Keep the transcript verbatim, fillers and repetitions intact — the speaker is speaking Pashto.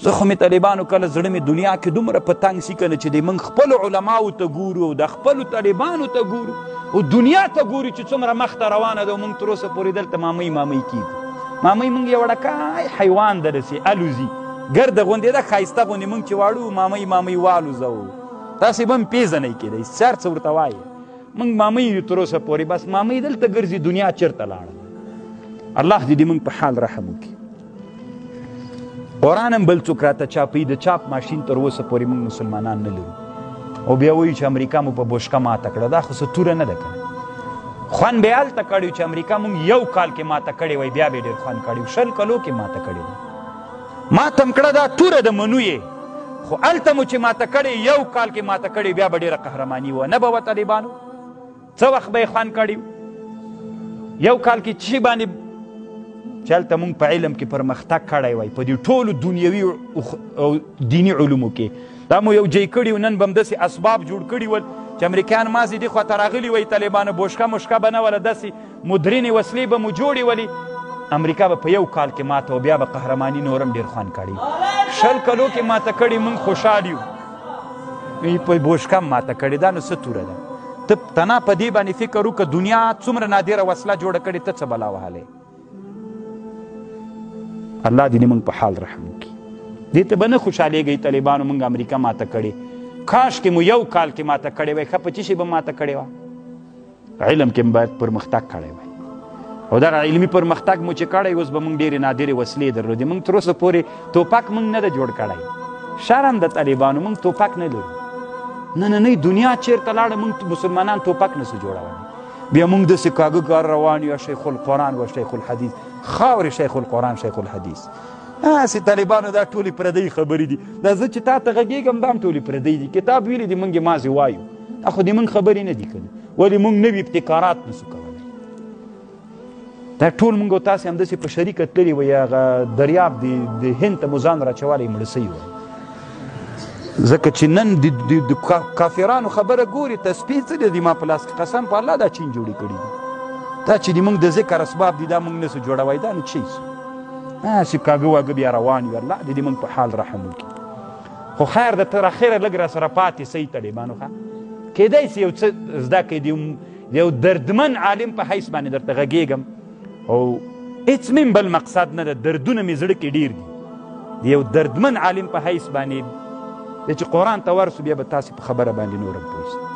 زه خو مې طالبانو کله زړه مې دنیا کې دومره په تنګ سي که نه چې د موږ خپلو علماو ته ګورو او د خپلو طالبانو ته ګورو او دنیا ته ګورو چې څومره مخته روانه ده او موږ تر اوسه پورې دلته مامۍ مامۍ کېږو. مامۍ موږ یو وړکی حیوان ده داسې الوزي ګرده غوندې ده ښایسته غوندې موږ چې واړو مامۍ مامۍ والوزوو تاسې به هم پېژنئ کېدی سي هر څه ورته وایې موږ مامۍ یو تر اوسه پورې بس مامۍ دلته ګرځي دنیا چېرته لاړه. الله دې دې موږ په حال رحم وکړي. قرآن هم بل څوک راته چاپوي د چاپ ماشین تر اوسه پورې موږ مسلمانان نه لرو او بیا وایي چې امریکا مو په بوشکه ماته کړه. دا خو څه توره نه ده که نه خوند به یې هلته کړی چې امریکا موږ یو کال کې ماته کړې وای بیا به یې ډېر خوند کړی شل کلو کې ماته کړې ده ماته هم کړه دا توره د منو یې خو هلته مو چې ماته کړې یو کال کې ماته کړې بیا به ډېره قهرماني وه نه به وه طالبانو څه وخت به یې خوند کړی یو کال کې چې باندې چې هلته مونږ په علم کې پرمختګ کړی وای په دې ټولو دنیوي او دیني علومو کې دا مو یو جی کړي نن به هم داسې اسباب جوړ کړي ول چې امریکایان مازې دې خواته راغلي وای طالبانو بوشکه موشکه به نه وله داسې مدرنې وسلې به مو جوړې ولې امریکا به په یو کال کې ماته او بیا به قهرماني نور هم ډېر خوند کړي شل کلو کې ماته کړي مونږ خوشحال یو په بوشکه هم ماته کړې دا نو څه توره ده ته تنا په دې باندې فکر وکړه دنیا څومره نادره وسله جوړه کړې ته څه بلا وهلی الله دې موږ په حال رحم وکړي. دې ته به نه خوشحالېږئ طالبانو موږ امریکا ماته کړې کاش کې مو یو کال کې ماته کړې وای ښه په څه شي به ماته کړې وه علم کې هم باید پرمختګ کړی وای او دغه علمي پرمختګ مو چې کړی اوس به موږ ډېرې نادرې وسلې درلودې موږ تر اوسه پورې توپک موږ نه ده جوړ کړی شرم د طالبانو موږ توپک نه لرو نننۍ دنیا چېرته لاړه موږ مسلمانان توپک نسو جوړولی بیا موږ داسې کاږه کار روان یو شیخ القرآن و شیخ الحدیث خاورې شیخ القرآن شیخ الحدیث هسې طالبانو دا ټولې پردۍ خبرې دي دا زه چې تا ته غږېږم دا هم ټولې پردۍ دي کتاب ویلي دي موږ یې مازې وایو دا خو د موږ خبرې نه دي که نه ولې موږ نوي ابتکارات نسو کولی دا ټول موږ او تاسې همداسې په شریکه تللي وی هغه دریاب د هند ته مو ځان راچولی مړه سوي وی ځکه چې نن د کافرانو خبره ګوري تسبیح څه دی ما په لاس کې قسم په الله دا چین جوړې کړي دي دا چې د موږ د ذکر اسباب دي دا موږ نسو جوړوی دا نو څه سو هسې کاږه واږه بیا روان یو الله دې دې موږ په حال رحم وکړي. خو خیر د تر اخره لږ را سره پاتې صحیح طالبانو ښه کیدای سي یو څه زده کړئ د یو دردمن عالم په حیث باندې درته غږېږم او هېڅ مې بل مقصد نه ده دردونه مې زړه کې ډېر دي د یو دردمن عالم په حیث باندې چې قرآن ته ورسو بیا به تاسې په خبره باندې نور هم پوه